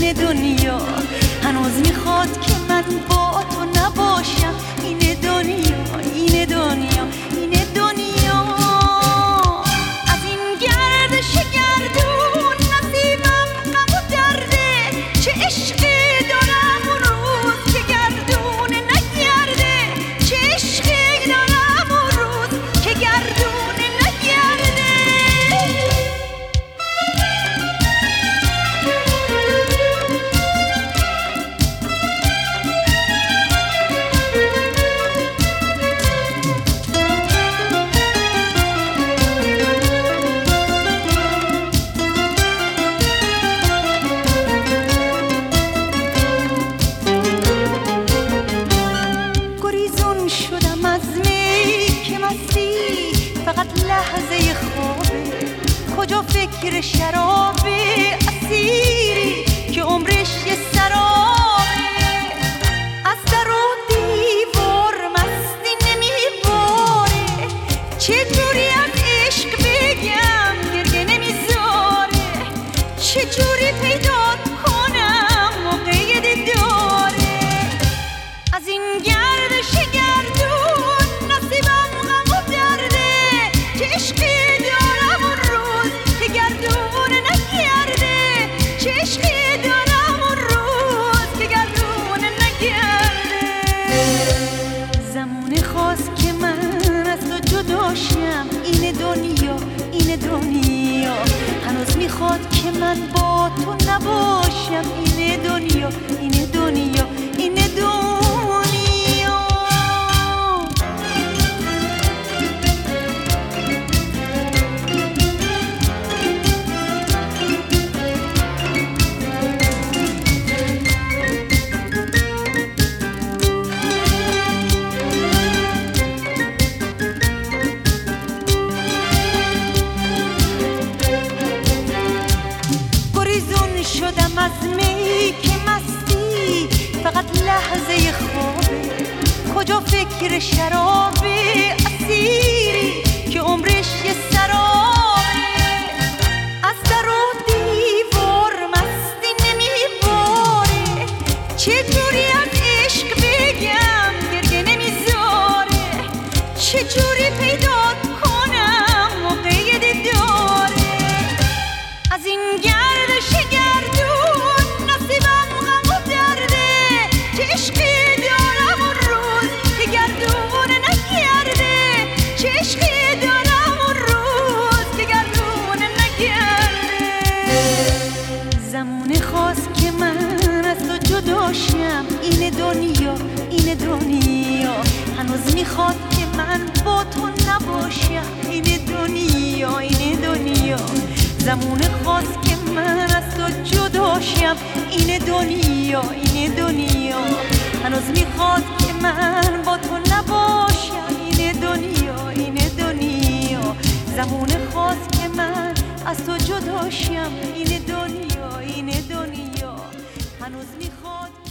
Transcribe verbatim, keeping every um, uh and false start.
این دنیا هنوز میخواد که من با تو نباشم. این دنیا این دنیا این دنیا از این گردش گردون نصیبم غم و درده. چه عشقی دارم اون روز که گردون نگرده. چه عشقی دارم اون روز که گردون نگرده. شدم از می که مستی فقط لحظه خوابه. کجا فکر شراب اسیری که عمرش یه سرابه. از در و دیوار مستی نمیباره. چجوری از عشق بگم گریه نمیذاره. چجوری پیدا کنم موقع دیداره. از این گردش گردون نصیبم غم و درده. چه عشقی دارم اون روز که گردون نگرده. چه عشقی دارم اون روز که گردون نگرده. زمونه خواست که من از تو جداشم. این دنیا این دنیا هنوز میخواد که من با تو نباشم. این دنیا این دنیا این دنیا شدم از می که مستی فقط لحظه خوابه. کجا فکر شراب اسیری که عمرش یه سرابه. از در و دیوار مستی نمیباره. چجوری از عشق بگم گریه نمیذاره. چجوری پیدا کنم موقع دیداره. از این گردش گردون نصیبم غم و درده. چه عشقی دارم اون روز که گردون نگرده. چه عشقی دارم اون روز که گردون نگرده. زمونه خواست که من از تو جداشم. این دنیا این دنیا هنوز میخواد که من با تو نباشم. این دنیا این دنیا زمونه خواست که من از تو جداشم. این دنیا این دنیا هنوز میخواد که من با تو نباشم. این دنیا این دنیا زمونه خواست که من از تو جداشم. این دنیا این دنیا هنوز میخواد